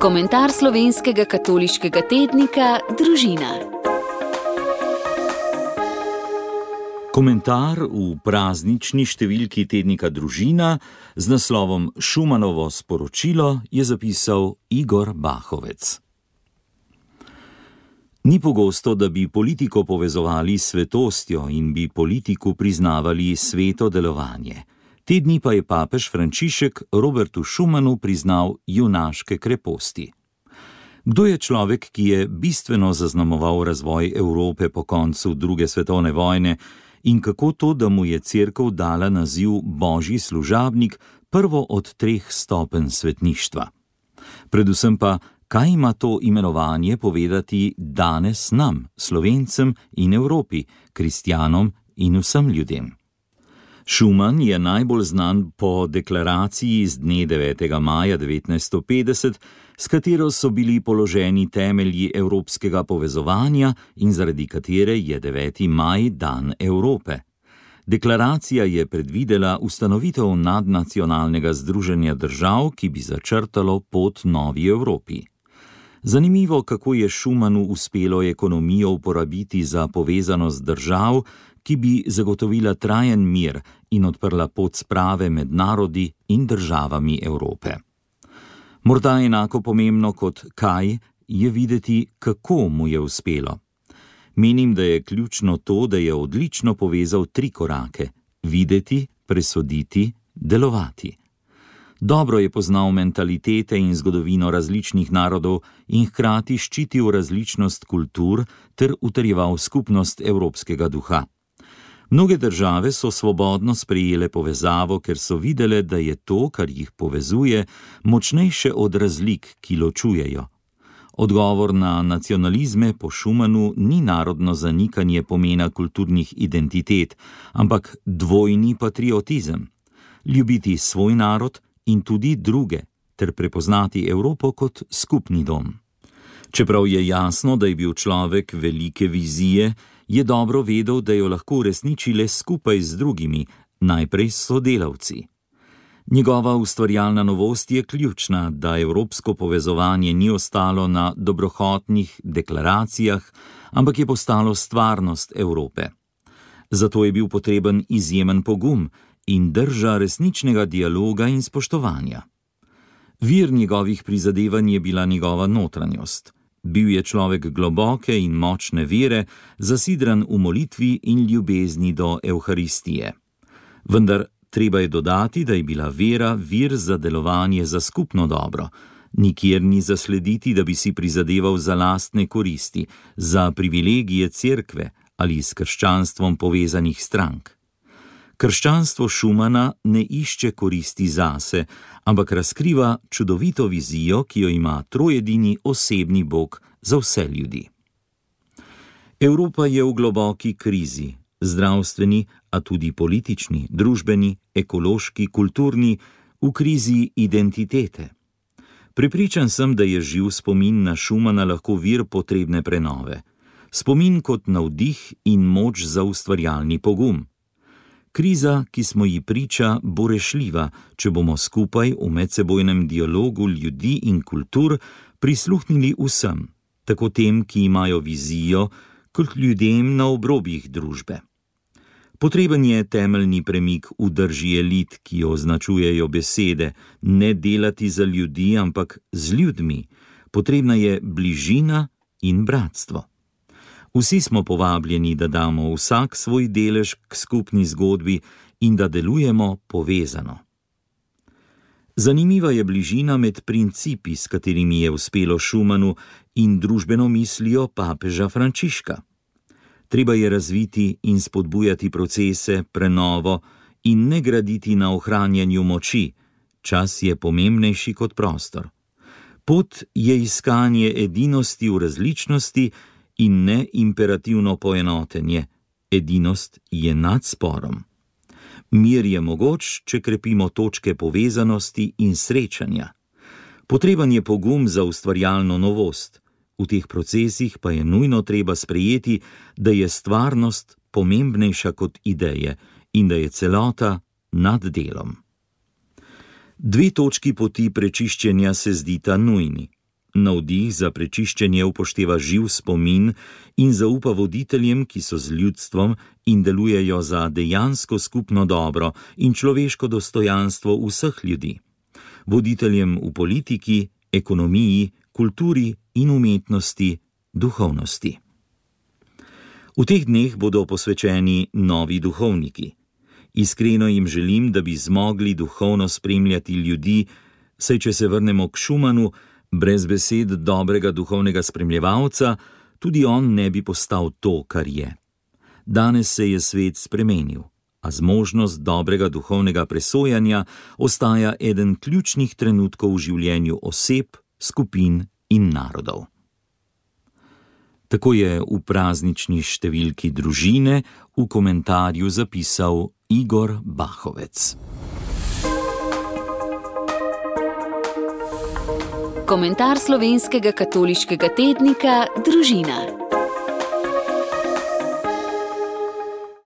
Komentar slovenskega katoliškega tednika Družina. Komentar v praznični številki tednika Družina z naslovom Schumanovo sporočilo je zapisal Igor Bahovec. Ni pogosto, da bi politiko povezovali s svetostjo in bi politiku priznavali sveto delovanje. Te dni pa je papež Frančišek Robertu Schumanu priznal junaške kreposti. Kdo je človek, ki je bistveno zaznamoval razvoj Evrope po koncu druge svetovne vojne in kako to, da mu je Cerkev dala naziv Božji služabnik, prvo od 3 stopenj svetništva? Predvsem pa, kaj ima to imenovanje povedati danes nam, Slovencem in Evropi, kristjanom in vsem ljudem? Schuman je najbolj znan po deklaraciji z dne 9. maja 1950, s katero so bili položeni temelji evropskega povezovanja in zaradi katere je 9. maj dan Evrope. Deklaracija je predvidela ustanovitev nadnacionalnega združenja držav, ki bi začrtalo pot novi Evropi. Zanimivo, kako je Schumanu uspelo ekonomijo uporabiti za povezanost držav, ki bi zagotovila trajen mir in odprla pot sprave med narodi in državami Evrope. Morda enako pomembno kot kaj je videti, kako mu je uspelo. Menim, da je ključno to, da je odlično povezal 3 korake: videti, presoditi, delovati. Dobro je poznal mentalitete in zgodovino različnih narodov in hkrati ščitil različnost kultur ter utrjeval skupnost evropskega duha. Mnoge države so svobodno sprejele povezavo, ker so videle, da je to, kar jih povezuje, močnejše od razlik, ki ločujejo. Odgovor na nacionalizme po Schumanu ni narodno zanikanje pomena kulturnih identitet, ampak dvojni patriotizem. Ljubiti svoj narod in tudi druge, ter prepoznati Evropo kot skupni dom. Čeprav je jasno, da je bil človek velike vizije, je dobro vedel, da jo lahko uresniči le skupaj z drugimi, najprej s sodelavci. Njegova ustvarjalna novost je ključna, da evropsko povezovanje ni ostalo na dobrohotnih deklaracijah, ampak je postalo stvarnost Evrope. Zato je bil potreben izjemen pogum in drža resničnega dialoga in spoštovanja. Vir njegovih prizadevanj je bila njegova notranjost. Bil je človek globoke in močne vere, zasidran v molitvi in ljubezni do Evharistije. Vendar treba je dodati, da je bila vera vir za delovanje za skupno dobro. Nikjer ni zaslediti, da bi si prizadeval za lastne koristi, za privilegije cerkve ali s krščanstvom povezanih strank. Krščanstvo Schumana ne išče koristi zase, ampak razkriva čudovito vizijo, ki jo ima trojedini osebni Bog za vse ljudi. Evropa je v globoki krizi, zdravstveni, a tudi politični, družbeni, ekološki, kulturni, v krizi identitete. Prepričan sem, da je živ spomin na Schumana lahko vir potrebne prenove. Spomin kot navdih in moč za ustvarjalni pogum. Kriza, ki smo ji priča, bo rešljiva, če bomo skupaj v medsebojnem dialogu ljudi in kultur prisluhnili vsem, tako tem, ki imajo vizijo, kot ljudem na obrobjih družbe. Potreben je temeljni premik v drži elit, ki jo označujejo besede, ne delati za ljudi, ampak z ljudmi. Potrebna je bližina in bratstvo. Vsi smo povabljeni, da damo vsak svoj delež k skupni zgodbi in da delujemo povezano. Zanimiva je bližina med principi, s katerimi je uspelo Schumanu, in družbeno mislijo papeža Frančiška. Treba je razviti in spodbujati procese, prenovo in ne graditi na ohranjanju moči. Čas je pomembnejši kot prostor. Pot je iskanje edinosti v različnosti in ne imperativno poenotenje. Edinost je nad sporom. Mir je mogoč, če krepimo točke povezanosti in srečanja. Potreben je pogum za ustvarjalno novost. V teh procesih pa je nujno treba sprejeti, da je stvarnost pomembnejša kot ideje in da je celota nad delom. 2 točki poti prečiščenja se zdita nujni. Navdih za prečiščenje upošteva živ spomin in zaupa voditeljem, ki so z ljudstvom in delujejo za dejansko skupno dobro in človeško dostojanstvo vseh ljudi. Voditeljem v politiki, ekonomiji, kulturi in umetnosti, duhovnosti. V teh dneh bodo posvečeni novi duhovniki. Iskreno jim želim, da bi zmogli duhovno spremljati ljudi, saj če se vrnemo k Schumanu, brez besed dobrega duhovnega spremljevalca, tudi on ne bi postal to, kar je. Danes se je svet spremenil, a zmožnost dobrega duhovnega presojanja ostaja eden ključnih trenutkov v življenju oseb, skupin in narodov. Tako je v praznični številki Družine v komentarju zapisal Igor Bahovec. Komentar slovenskega katoliškega tednika Družina.